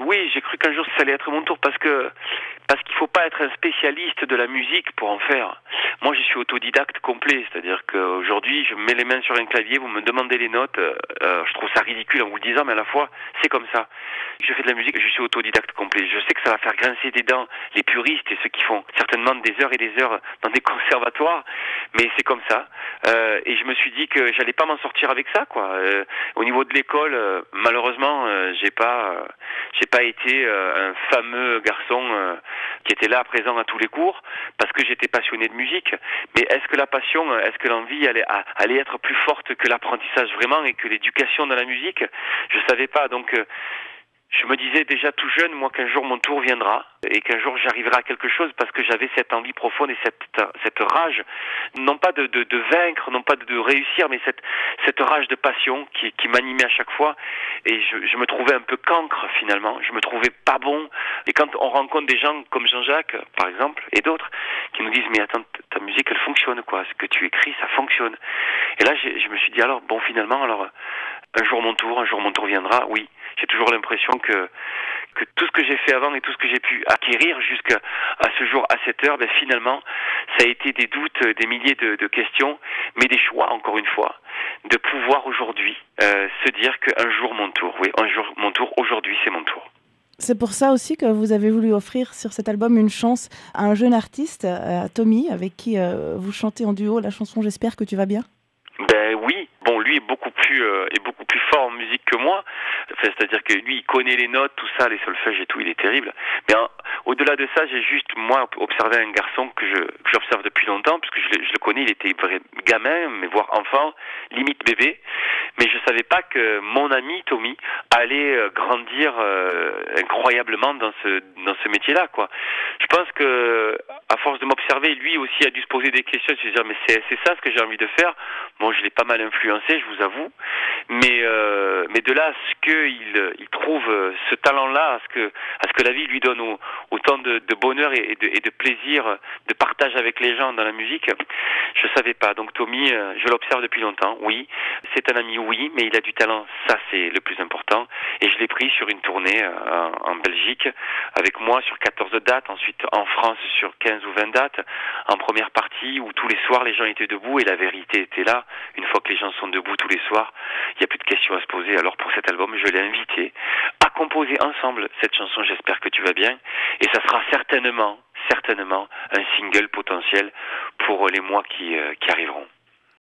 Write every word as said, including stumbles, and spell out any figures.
oui, j'ai cru qu'un jour ça allait être mon tour parce que parce qu'il faut pas être un spécialiste de la musique pour en faire. Moi, je suis autodidacte complet, c'est-à-dire qu'aujourd'hui, je mets les mains sur un clavier, vous me demandez les notes, euh, euh, je trouve ça ridicule en vous le disant, mais à la fois, c'est comme ça. Je fais de la musique, je suis autodidacte complet. Je sais que ça va faire grincer des dents les puristes et ceux qui font certainement des heures et des heures dans des conservatoires, mais c'est comme ça. Euh, et je me suis dit que j'allais pas m'en sortir avec ça, quoi. Euh, au niveau de l'école, euh, malheureusement, euh, j'ai pas, euh, j'ai pas été euh, un fameux garçon euh, qui était là, présent à tous les cours, parce que j'étais passionné de musique. Mais est-ce que la passion, est-ce que l'envie allait, allait être plus forte que l'apprentissage vraiment et que l'éducation dans la musique? Je savais pas, donc. Euh, Je me disais déjà tout jeune, moi, qu'un jour mon tour viendra et qu'un jour j'arriverai à quelque chose parce que j'avais cette envie profonde et cette cette rage, non pas de de, de vaincre, non pas de, de réussir, mais cette cette rage de passion qui qui m'animait à chaque fois. Et je, je me trouvais un peu cancre finalement. Je me trouvais pas bon. Et quand on rencontre des gens comme Jean-Jacques, par exemple, et d'autres, qui nous disent mais attends, ta musique elle fonctionne quoi, ce que tu écris ça fonctionne. Et là je, je me suis dit alors bon finalement alors un jour mon tour, un jour mon tour viendra. Oui, j'ai toujours l'impression que que tout ce que j'ai fait avant et tout ce que j'ai pu acquérir jusqu'à à ce jour, à cette heure, ben finalement, ça a été des doutes, des milliers de, de questions, mais des choix, encore une fois, de pouvoir aujourd'hui euh, se dire qu'un jour mon tour, oui, un jour mon tour, aujourd'hui c'est mon tour. C'est pour ça aussi que vous avez voulu offrir sur cet album une chance à un jeune artiste, à Tommy, avec qui euh, vous chantez en duo la chanson J'espère que tu vas bien. Ben oui, bon lui est beaucoup plus euh, est beaucoup plus fort en musique que moi. Enfin, c'est-à-dire que lui il connaît les notes, tout ça, les solfèges et tout, il est terrible. Mais hein, au-delà de ça, j'ai juste moi observé un garçon que je que j'observe depuis longtemps, parce que je, je le connais, il était vrai gamin, mais voire enfant, limite bébé. Mais je savais pas que mon ami Tommy allait euh, grandir euh, incroyablement dans ce dans ce métier-là, quoi. Je pense que à force de m'observer, lui aussi a dû se poser des questions, se dire mais c'est c'est ça ce que j'ai envie de faire. Bon, je l'ai pas mal influencé, je vous avoue, mais euh, mais de là à ce qu'il il trouve ce talent-là, à ce que à ce que la vie lui donne au, autant de, de bonheur et de, et de plaisir, de partage avec les gens dans la musique, je savais pas. Donc Tommy, je l'observe depuis longtemps. Oui, c'est un ami, oui, mais il a du talent, ça c'est le plus important. Et je l'ai pris sur une tournée en, en Belgique avec moi sur quatorze dates, ensuite en France sur quinze ou vingt dates, en première partie où tous les soirs les gens étaient debout et la vérité était là. Une fois que les gens sont debout tous les soirs, il n'y a plus de questions à se poser. Alors pour cet album, je l'ai invité à composer ensemble cette chanson J'espère que tu vas bien. Et ça sera certainement, certainement un single potentiel pour les mois qui, euh, qui arriveront.